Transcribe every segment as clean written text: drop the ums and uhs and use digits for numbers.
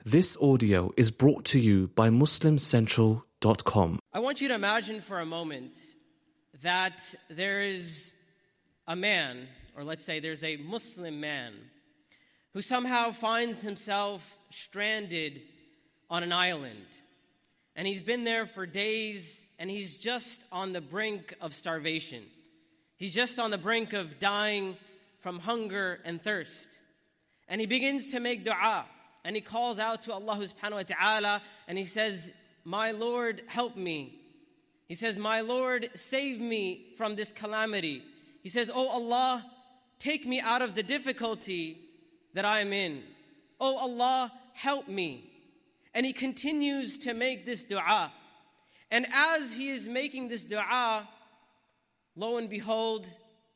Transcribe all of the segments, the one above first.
This audio is brought to you by MuslimCentral.com. I want you to imagine for a moment that there is a man, or let's say there's a Muslim man, who somehow finds himself stranded on an island. And he's been there for days, and he's just on the brink of starvation. He's just on the brink of dying from hunger and thirst. And he begins to make dua. And he calls out to Allah subhanahu wa ta'ala, and he says, "My Lord, help me." He says, "My Lord, save me from this calamity." He says, "Oh Allah, take me out of the difficulty that I am in. Oh Allah, help me." And he continues to make this dua. And as he is making this dua, lo and behold,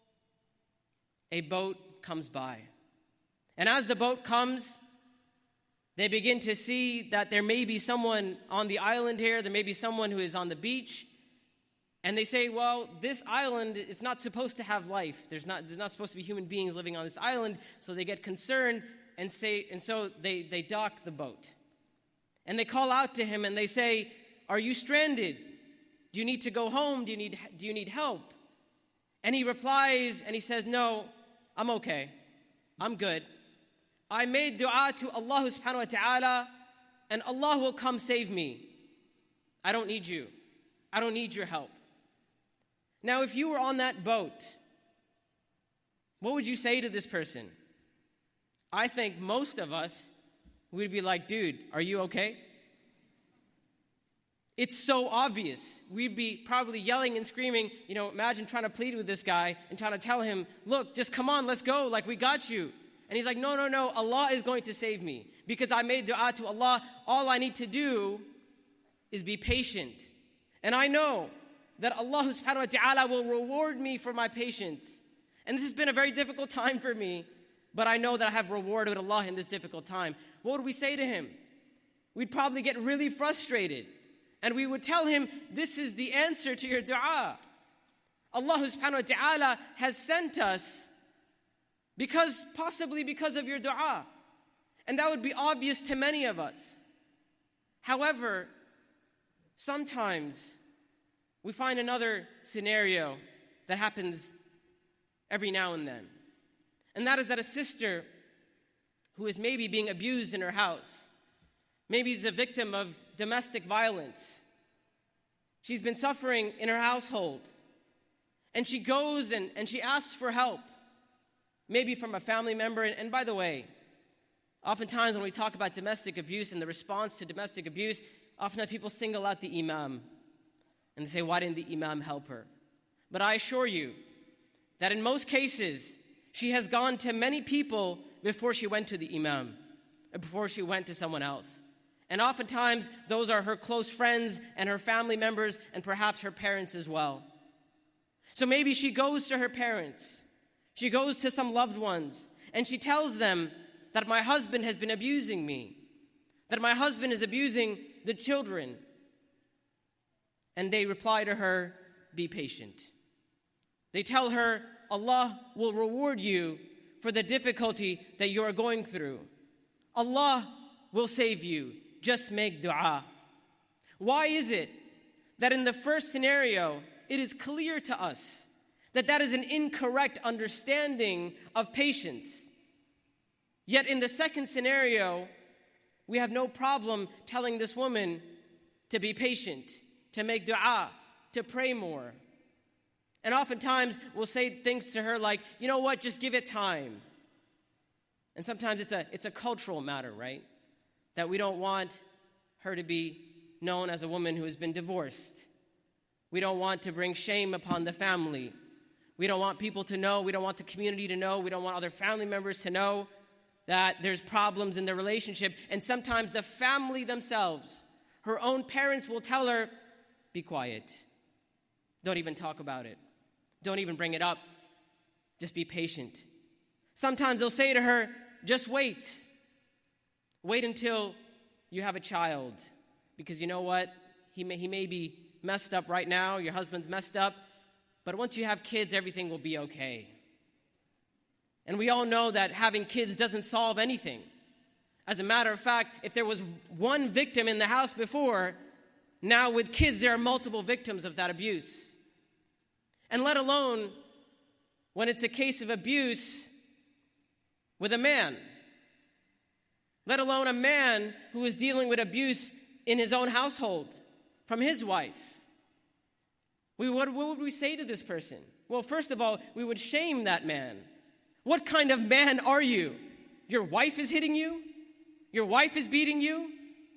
a boat comes by. And as the boat comes, they begin to see that there may be someone on the island here, there may be someone who is on the beach. And they say, well, this island is not supposed to have life. There's not supposed to be human beings living on this island. So they get concerned and so they dock the boat. And they call out to him and they say, "Are you stranded? Do you need to go home? Do you need help?" And he replies and he says, "No, I'm okay. I'm good. I made dua to Allah subhanahu wa ta'ala, and Allah will come save me. I don't need you. I don't need your help." Now, if you were on that boat, what would you say to this person? I think most of us would be like, "Dude, are you okay?" It's so obvious. We'd be probably yelling and screaming. Imagine trying to plead with this guy and trying to tell him, "Look, just come on, let's go, like we got you." And he's like, no, Allah is going to save me. Because I made dua to Allah, all I need to do is be patient. And I know that Allah subhanahu wa ta'ala will reward me for my patience. And this has been a very difficult time for me, but I know that I have reward with Allah in this difficult time. What would we say to him? We'd probably get really frustrated. And we would tell him, this is the answer to your dua. Allah subhanahu wa ta'ala has sent us possibly because of your dua. And that would be obvious to many of us. However, sometimes we find another scenario that happens every now and then. And that is that a sister who is maybe being abused in her house, maybe is a victim of domestic violence. She's been suffering in her household. And she goes and she asks for help. Maybe from a family member. And by the way, oftentimes when we talk about domestic abuse and the response to domestic abuse, oftentimes people single out the imam. And they say, why didn't the imam help her? But I assure you that in most cases, she has gone to many people before she went to the imam, or before she went to someone else. And oftentimes, those are her close friends and her family members and perhaps her parents as well. So maybe she goes to her parents. She goes to some loved ones, and she tells them that my husband has been abusing me, that my husband is abusing the children. And they reply to her, be patient. They tell her, Allah will reward you for the difficulty that you are going through. Allah will save you. Just make dua. Why is it that in the first scenario, it is clear to us that is an incorrect understanding of patience? Yet in the second scenario, we have no problem telling this woman to be patient, to make dua, to pray more. And oftentimes we'll say things to her like, you know what, just give it time. And sometimes it's a cultural matter, right? That we don't want her to be known as a woman who has been divorced. We don't want to bring shame upon the family. We don't want people to know. We don't want the community to know. We don't want other family members to know that there's problems in the relationship. And sometimes the family themselves, her own parents will tell her, be quiet. Don't even talk about it. Don't even bring it up. Just be patient. Sometimes they'll say to her, just wait. Wait until you have a child. Because you know what? He may be messed up right now. Your husband's messed up. But once you have kids, everything will be okay. And we all know that having kids doesn't solve anything. As a matter of fact, if there was one victim in the house before, now with kids there are multiple victims of that abuse. And let alone when it's a case of abuse with a man. Let alone a man who is dealing with abuse in his own household from his wife. What would we say to this person? Well, first of all, we would shame that man. What kind of man are you? Your wife is hitting you? Your wife is beating you?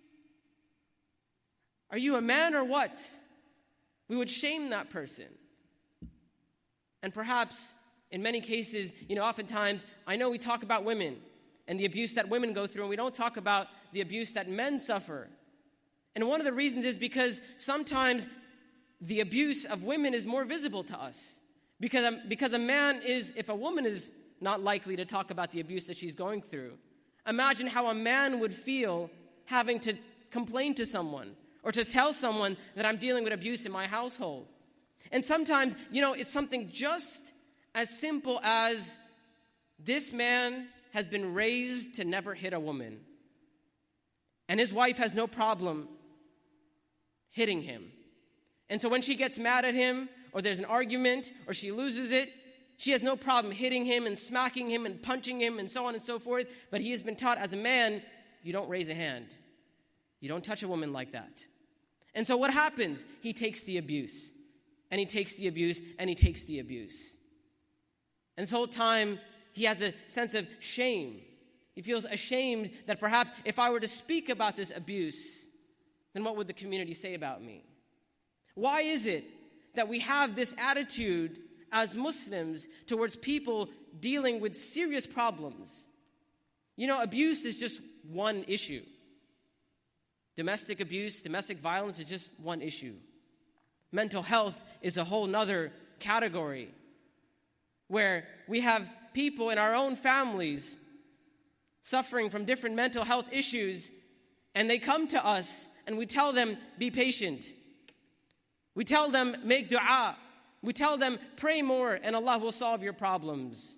Are you a man or what? We would shame that person. And perhaps in many cases, oftentimes, I know we talk about women and the abuse that women go through, and we don't talk about the abuse that men suffer. And one of the reasons is because sometimes the abuse of women is more visible to us. Because if a woman is not likely to talk about the abuse that she's going through, imagine how a man would feel having to complain to someone or to tell someone that I'm dealing with abuse in my household. And sometimes, it's something just as simple as this man has been raised to never hit a woman. And his wife has no problem hitting him. And so when she gets mad at him, or there's an argument, or she loses it, she has no problem hitting him and smacking him and punching him and so on and so forth. But he has been taught as a man, you don't raise a hand. You don't touch a woman like that. And so what happens? He takes the abuse. And he takes the abuse, and he takes the abuse. And this whole time, he has a sense of shame. He feels ashamed that perhaps if I were to speak about this abuse, then what would the community say about me? Why is it that we have this attitude as Muslims towards people dealing with serious problems? Abuse is just one issue. Domestic abuse, domestic violence is just one issue. Mental health is a whole nother category where we have people in our own families suffering from different mental health issues, and they come to us and we tell them, be patient. We tell them, make dua. We tell them, pray more and Allah will solve your problems.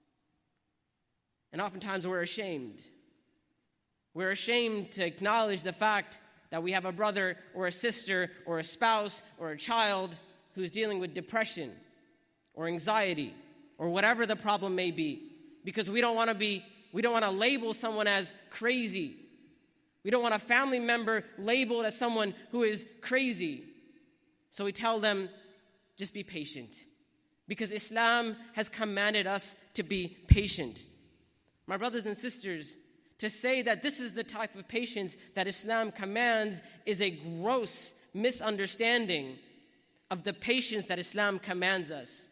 And oftentimes we're ashamed. We're ashamed to acknowledge the fact that we have a brother or a sister or a spouse or a child who's dealing with depression or anxiety or whatever the problem may be, because we don't want to label someone as crazy. We don't want a family member labeled as someone who is crazy. So we tell them, just be patient, because Islam has commanded us to be patient. My brothers and sisters, to say that this is the type of patience that Islam commands is a gross misunderstanding of the patience that Islam commands us.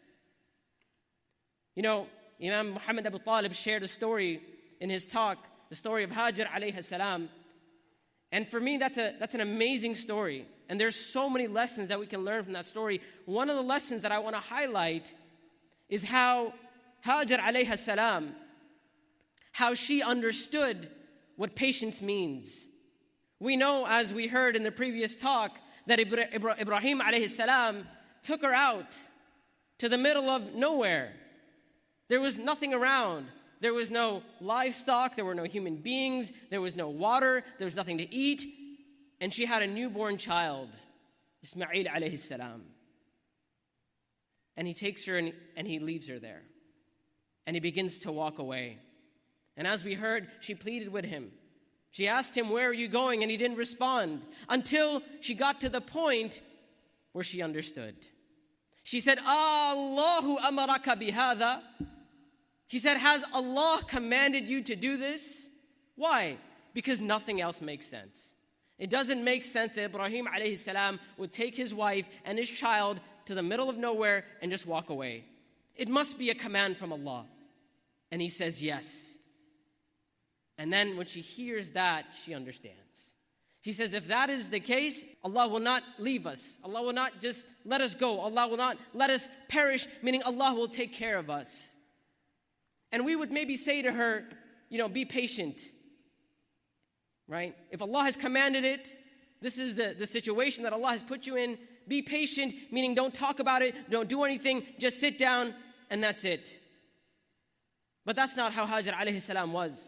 Imam Muhammad Abu Talib shared a story in his talk, the story of Hajar alayhi salam. And for me, that's an amazing story. And there's so many lessons that we can learn from that story. One of the lessons that I want to highlight is how Hajar alayhi salam, how she understood what patience means. We know, as we heard in the previous talk, that Ibrahim alayhi salam took her out to the middle of nowhere. There was nothing around. There was no livestock, there were no human beings, there was no water, there was nothing to eat. And she had a newborn child, Ismail alayhi salam. And he takes her and he leaves her there. And he begins to walk away. And as we heard, she pleaded with him. She asked him, where are you going? And he didn't respond until she got to the point where she understood. She said, Allahu amaraka bihadha. She said, has Allah commanded you to do this? Why? Because nothing else makes sense. It doesn't make sense that Ibrahim alayhi salam would take his wife and his child to the middle of nowhere and just walk away. It must be a command from Allah. And he says yes. And then when she hears that, she understands. She says, if that is the case, Allah will not leave us. Allah will not just let us go. Allah will not let us perish, meaning Allah will take care of us. And we would maybe say to her, be patient, right? If Allah has commanded it, this is the situation that Allah has put you in. Be patient, meaning don't talk about it, don't do anything, just sit down, and that's it. But that's not how Hajar alayhi salam was.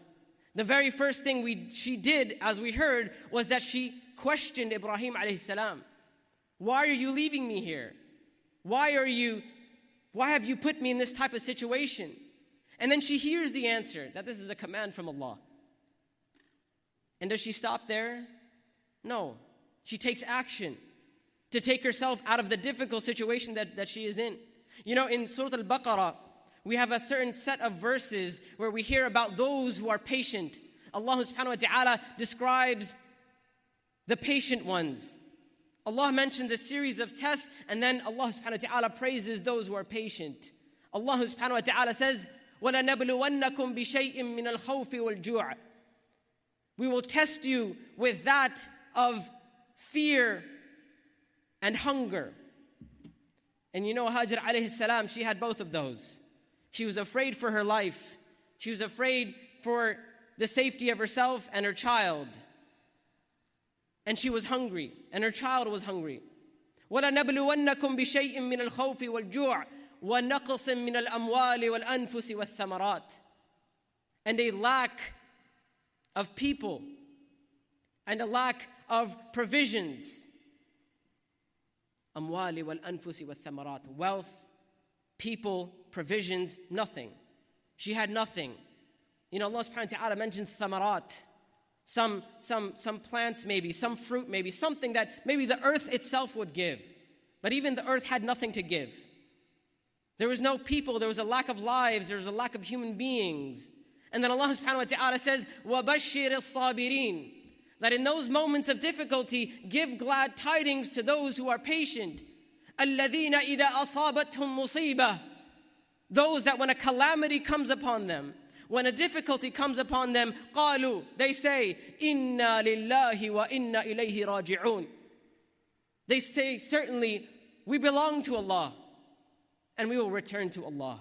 The very first thing she did, as we heard, was that she questioned Ibrahim alayhi salam. Why are you leaving me here? Why have you put me in this type of situation? And then she hears the answer, that this is a command from Allah. And does she stop there? No. She takes action to take herself out of the difficult situation that she is in. You know, in Surah Al-Baqarah, we have a certain set of verses where we hear about those who are patient. Allah subhanahu wa ta'ala describes the patient ones. Allah mentions a series of tests, and then Allah subhanahu wa ta'ala praises those who are patient. Allah subhanahu wa ta'ala says, وَلَنَبْلُوَنَّكُمْ بِشَيْءٍ مِّنَ الْخَوْفِ وَالْجُوعِ. We will test you with that of fear and hunger. And you know, Hajar alayhi salam, she had both of those. She was afraid for her life. She was afraid for the safety of herself and her child. And she was hungry, and her child was hungry. وَلَنَبْلُوَنَّكُمْ بِشَيْءٍ مِّنَ الْخَوْفِ وَالْجُوعِ وَنَقْصٍ مِّنَ الْأَمْوَالِ وَالْأَنفُسِ وَالثَّمَرَاتِ. And a lack of people, and a lack of provisions. أَمْوَالِ وَالْأَنفُسِ وَالثَّمَرَاتِ. Wealth, people, provisions, nothing. She had nothing. You know, Allah subhanahu wa ta'ala mentions thamarat. Some plants maybe, some fruit maybe, something that maybe the earth itself would give. But even the earth had nothing to give. There was no people, there was a lack of lives, there was a lack of human beings. And then Allah subhanahu wa ta'ala says, وَبَشِّرِ الصَّابِرِينَ. That in those moments of difficulty, give glad tidings to those who are patient. الَّذِينَ إِذَا أَصَابَتْهُمْ مُصِيبَةٌ. Those that when a calamity comes upon them, when a difficulty comes upon them, قَالُوا, they say, إِنَّا لِلَّهِ وَإِنَّا إِلَيْهِ رَاجِعُونَ. They say, certainly, we belong to Allah, and we will return to Allah.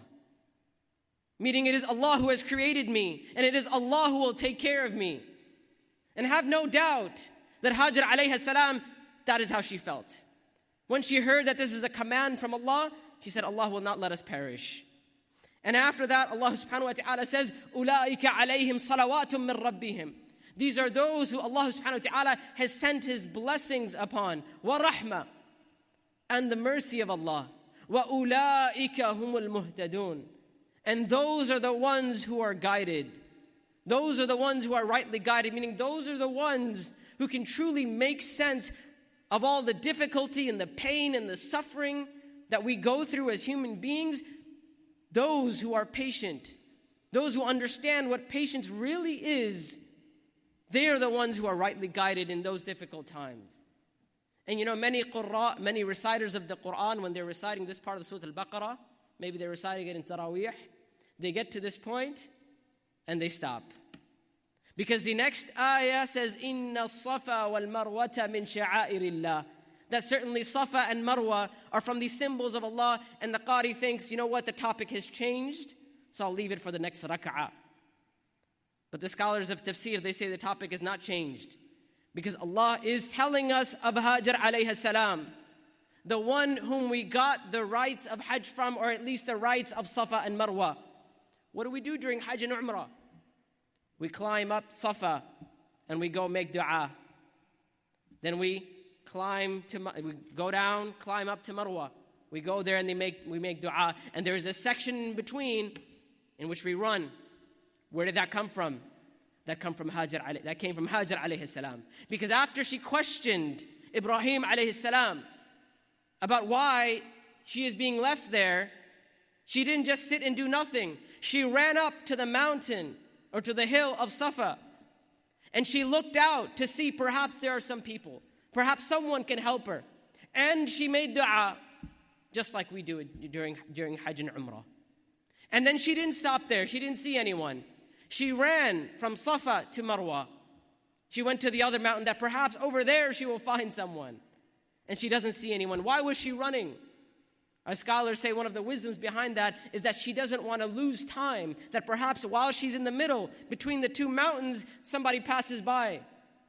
Meaning it is Allah who has created me, and it is Allah who will take care of me. And have no doubt that Hajar alayhi salam, that is how she felt. When she heard that this is a command from Allah, she said, Allah will not let us perish. And after that, Allah subhanahu wa ta'ala says, أُولَٰئِكَ عَلَيْهِمْ صَلَوَاتٌ مِّن رَبِّهِمْ. These are those who Allah subhanahu wa ta'ala has sent His blessings upon. وَرَحْمَةٌ. And the mercy of Allah. وَأُولَٰئِكَ هُمُ الْمُهْتَدُونَ. And those are the ones who are guided. Those are the ones who are rightly guided, meaning those are the ones who can truly make sense of all the difficulty and the pain and the suffering that we go through as human beings. Those who are patient, those who understand what patience really is, they are the ones who are rightly guided in those difficult times. And you know, many reciters of the Quran, when they're reciting this part of Surah Al-Baqarah, maybe they're reciting it in Taraweeh, they get to this point and they stop. Because the next ayah says, إِنَّ الصَّفَا وَالْمَرْوَةَ مِنْ شَعَائِرِ اللَّهِ. That certainly Safa and Marwa are from the symbols of Allah, and the Qari thinks, you know what, the topic has changed, so I'll leave it for the next rak'ah. But the scholars of tafsir, they say the topic is not changed. Because Allah is telling us of Hajar alayhi salam, the one whom we got the rights of Hajj from, or at least the rights of Safa and Marwa. What do we do during Hajj and Umrah? We climb up Safa and we go make dua. Then we go down, climb up to Marwa. We go there and we make dua. And there is a section in between in which we run. Where did that come from? That came from Hajar alayhi salam. Because after she questioned Ibrahim alayhi salam about why she is being left there, she didn't just sit and do nothing. She ran up to the mountain or to the hill of Safa. And she looked out to see perhaps there are some people. Perhaps someone can help her. And she made dua, just like we do it during Hajj and Umrah. And then she didn't stop there. She didn't see anyone. She ran from Safa to Marwa. She went to the other mountain that perhaps over there she will find someone. And she doesn't see anyone. Why was she running? Our scholars say one of the wisdoms behind that is that she doesn't want to lose time. That perhaps while she's in the middle, between the two mountains, somebody passes by.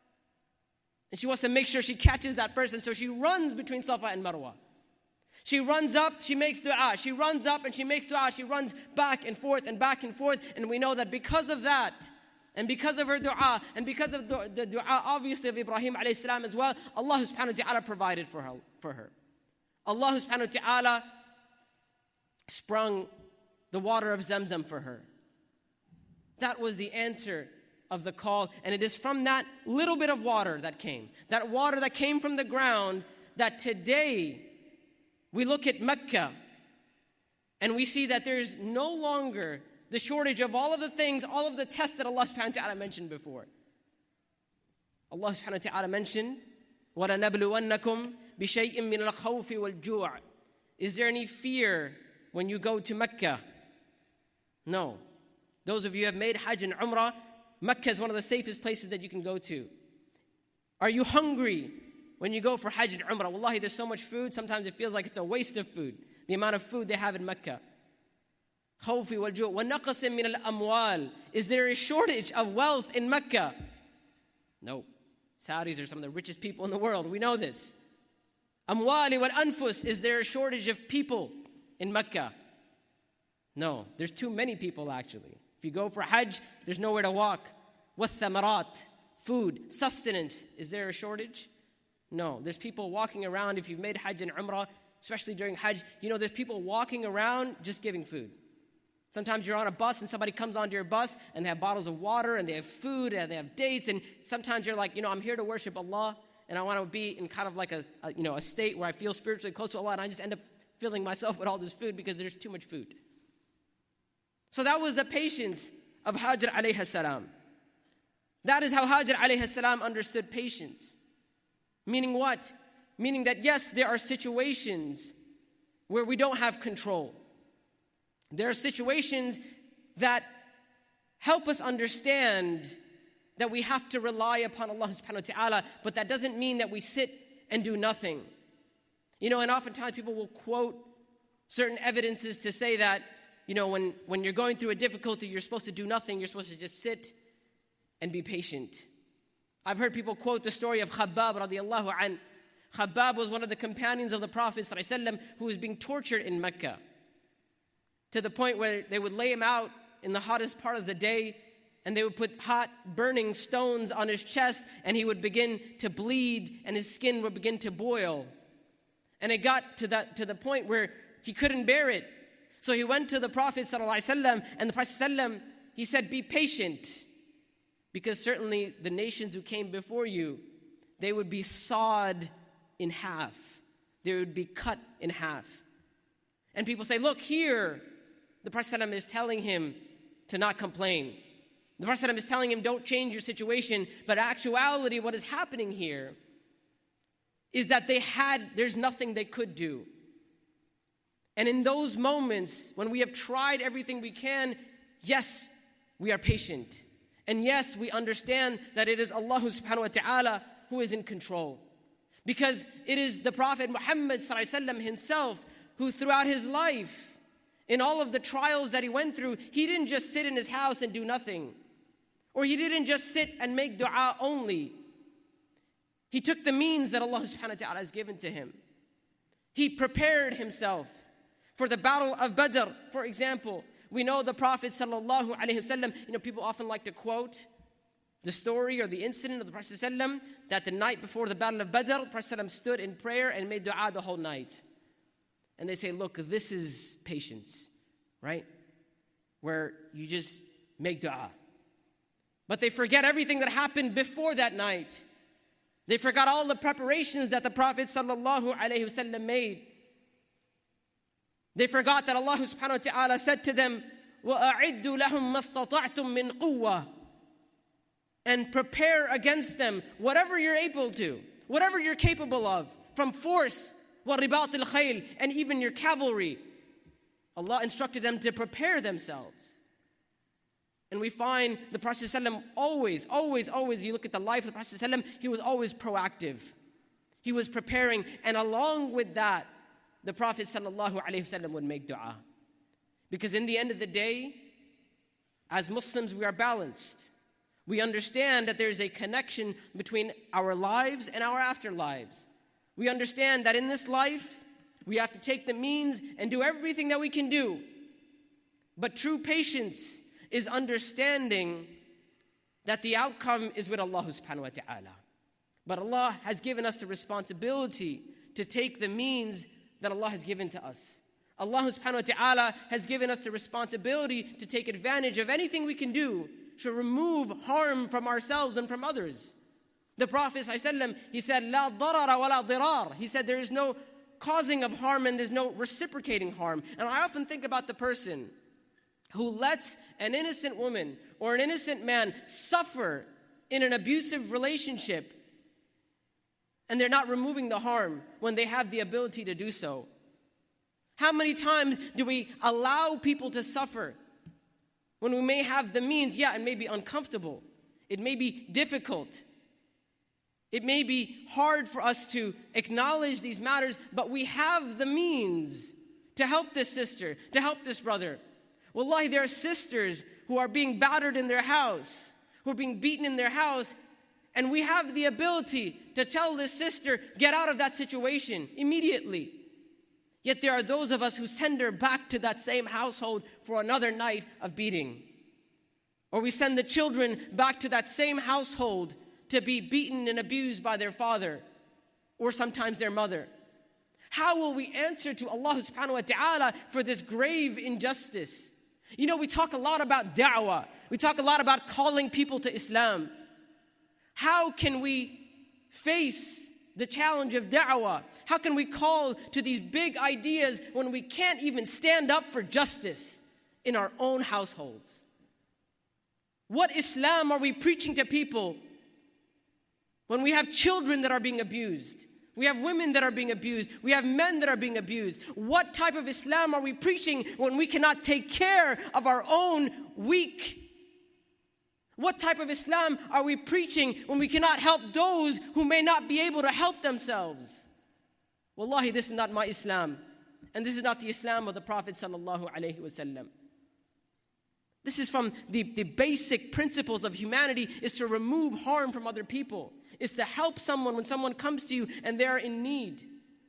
And she wants to make sure she catches that person. So she runs between Safa and Marwa. She runs up, she makes dua. She runs up and she makes dua. She runs back and forth and back and forth. And we know that because of that, And because of her dua, and because of the dua, obviously, of Ibrahim alayhi salam as well, Allah subhanahu wa ta'ala provided for her. Allah subhanahu wa ta'ala sprung the water of Zamzam for her. That was the answer of the call. And it is from that little bit of water that came from the ground, that today we look at Mecca and we see that there's no longer the shortage of all of the things, all of the tests that Allah subhanahu wa ta'ala mentioned before. Allah subhanahu wa ta'ala mentioned, وَلَنَبْلُوَنَّكُمْ بِشَيْءٍ مِّنَ الْخَوْفِ وَالْجُوعِ. Is there any fear when you go to Mecca? No. Those of you who have made Hajj and Umrah, Mecca is one of the safest places that you can go to. Are you hungry when you go for Hajj and Umrah? Wallahi, there's so much food, sometimes it feels like it's a waste of food, the amount of food they have in Mecca. خوف والجوع ونقص من الأموال. Is there a shortage of wealth in Mecca? No. Saudis are some of the richest people in the world. We know this. أموال والأنفس. Is there a shortage of people in Mecca? No. There's too many people actually. If you go for Hajj, there's nowhere to walk. والثمرات. Food, sustenance. Is there a shortage? No. There's people walking around. If you've made Hajj and Umrah, especially during Hajj, there's people walking around just giving food. Sometimes you're on a bus and somebody comes onto your bus and they have bottles of water and they have food and they have dates, and sometimes you're like, I'm here to worship Allah and I want to be in kind of like a state where I feel spiritually close to Allah, and I just end up filling myself with all this food because there's too much food. So that was the patience of Hajar alayhi salam. That is how Hajar alayhi salam understood patience. Meaning what? Meaning that yes, there are situations where we don't have control. There are situations that help us understand that we have to rely upon Allah subhanahu wa ta'ala, but that doesn't mean that we sit and do nothing. And oftentimes people will quote certain evidences to say that, when you're going through a difficulty, you're supposed to do nothing, you're supposed to just sit and be patient. I've heard people quote the story of Khabbab radiallahu anh. Khabbab was one of the companions of the Prophet sallallahu alaihi wasallam who was being tortured in Mecca, to the point where they would lay him out in the hottest part of the day, and they would put hot burning stones on his chest, and he would begin to bleed and his skin would begin to boil. And it got to the point where he couldn't bear it. So he went to the Prophet ﷺ, and the Prophet ﷺ, he said, be patient, because certainly the nations who came before you, they would be sawed in half. They would be cut in half. And people say, look here, the Prophet ﷺ is telling him to not complain. The Prophet ﷺ is telling him, don't change your situation. But actuality, what is happening here is that there's nothing they could do. And in those moments, when we have tried everything we can, yes, we are patient. And yes, we understand that it is Allah subhanahu wa ta'ala who is in control. Because it is the Prophet Muhammad ﷺ himself who throughout his life, in all of the trials that he went through, he didn't just sit in his house and do nothing. Or he didn't just sit and make dua only. He took the means that Allah subhanahu wa ta'ala has given to him. He prepared himself for the battle of Badr, for example. We know the Prophet sallallahu alaihi wasallam, people often like to quote the story or the incident of the Prophet sallallahu alaihi wasallam, that the night before the battle of Badr, the Prophet sallallahu alaihi wasallam stood in prayer and made dua the whole night. And they say, look, this is patience, right? Where you just make dua. But they forget everything that happened before that night. They forgot all the preparations that the Prophet sallallahu alaihi wasallam made. They forgot that Allah subhanahu wa ta'ala said to them, وَأَعِدُّ لَهُمْ مَا اسْتَطَعْتُم مِّن قُوَّةٍ, and prepare against them whatever you're able to, whatever you're capable of, from force, وَرِبَاطِ الْخَيْلِ, and even your cavalry. Allah instructed them to prepare themselves. And we find the Prophet ﷺ always, you look at the life of the Prophet ﷺ, he was always proactive. He was preparing, and along with that, the Prophet ﷺ would make dua. Because in the end of the day, as Muslims, we are balanced. We understand that there's a connection between our lives and our afterlives. We understand that in this life, we have to take the means and do everything that we can do. But true patience is understanding that the outcome is with Allah subhanahu wa ta'ala. But Allah has given us the responsibility to take the means that Allah has given to us. Allah subhanahu wa ta'ala has given us the responsibility to take advantage of anything we can do to remove harm from ourselves and from others. The Prophet ﷺ, he said, "La darara wa la dirar." He said there is no causing of harm and there's no reciprocating harm. And I often think about the person who lets an innocent woman or an innocent man suffer in an abusive relationship, and they're not removing the harm when they have the ability to do so. How many times do we allow people to suffer when we may have the means? Yeah, it may be uncomfortable. It may be difficult. It may be hard for us to acknowledge these matters, but we have the means to help this sister, to help this brother. Wallahi, there are sisters who are being battered in their house, who are being beaten in their house, and we have the ability to tell this sister, get out of that situation immediately. Yet there are those of us who send her back to that same household for another night of beating. Or we send the children back to that same household to be beaten and abused by their father, or sometimes their mother. How will we answer to Allah subhanahu wa ta'ala for this grave injustice? You know, we talk a lot about da'wah. We talk a lot about calling people to Islam. How can we face the challenge of da'wah? How can we call to these big ideas when we can't even stand up for justice in our own households? What Islam are we preaching to people when we have children that are being abused? We have women that are being abused. We have men that are being abused. What type of Islam are we preaching when we cannot take care of our own weak? What type of Islam are we preaching when we cannot help those who may not be able to help themselves? Wallahi, this is not my Islam. And this is not the Islam of the Prophet sallallahu alaihi wasallam. This is from the basic principles of humanity, is to remove harm from other people. Is to help someone when someone comes to you and they're in need.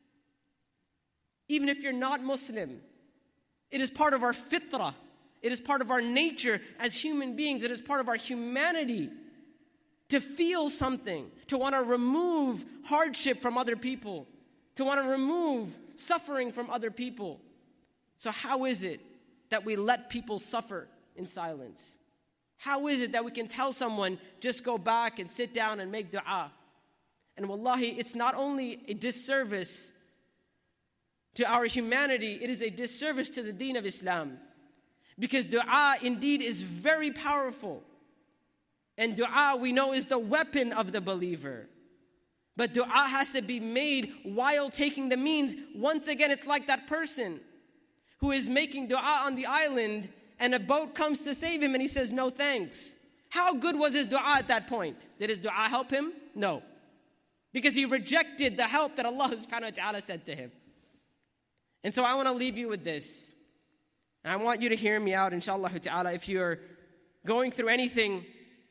Even if you're not Muslim, it is part of our fitrah. It is part of our nature as human beings. It is part of our humanity to feel something, to want to remove hardship from other people, to want to remove suffering from other people. So how is it that we let people suffer in silence? How is it that we can tell someone, just go back and sit down and make dua? And wallahi, it's not only a disservice to our humanity, it is a disservice to the deen of Islam. Because dua indeed is very powerful. And dua, we know, is the weapon of the believer. But dua has to be made while taking the means. Once again, it's like that person who is making dua on the island and a boat comes to save him and he says, no thanks. How good was his dua at that point? Did his dua help him? No. Because he rejected the help that Allah subhanahu wa ta'ala said to him. And so I want to leave you with this. And I want you to hear me out, inshallah ta'ala. If you're going through anything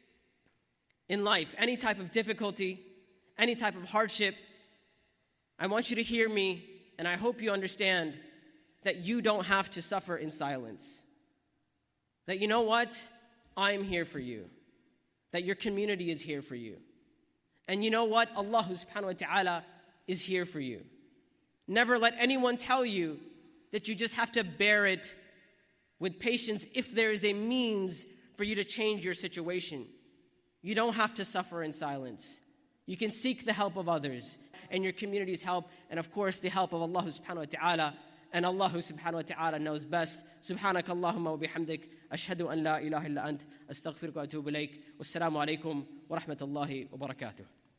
in life, any type of difficulty, any type of hardship, I want you to hear me, and I hope you understand that you don't have to suffer in silence. That you know what? I'm here for you. That your community is here for you. And you know what? Allah subhanahu wa ta'ala is here for you. Never let anyone tell you that you just have to bear it with patience if there is a means for you to change your situation. You don't have to suffer in silence. You can seek the help of others and your community's help, and of course the help of Allah subhanahu wa ta'ala. And Allah subhanahu wa ta'ala knows best. Subhanak Allahumma wa bihamdik. Ashhadu an la ilaha illa ant. Astaghfiruka wa atubu ilayk. Wassalamu alaikum wa rahmatullahi wa barakatuh.